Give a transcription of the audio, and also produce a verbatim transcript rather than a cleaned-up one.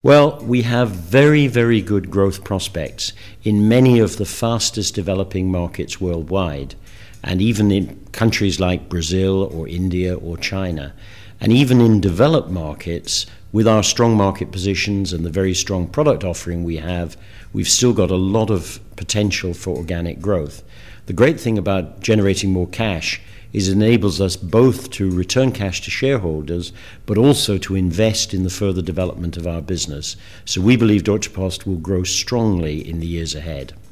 Well, we have very, very good growth prospects in many of the fastest developing markets worldwide, and even in countries like Brazil or India or China. And even in developed markets, with our strong market positions and the very strong product offering we have, we've still got a lot of potential for organic growth. The great thing about generating more cash is it enables us both to return cash to shareholders, but also to invest in the further development of our business. So we believe Deutsche Post will grow strongly in the years ahead.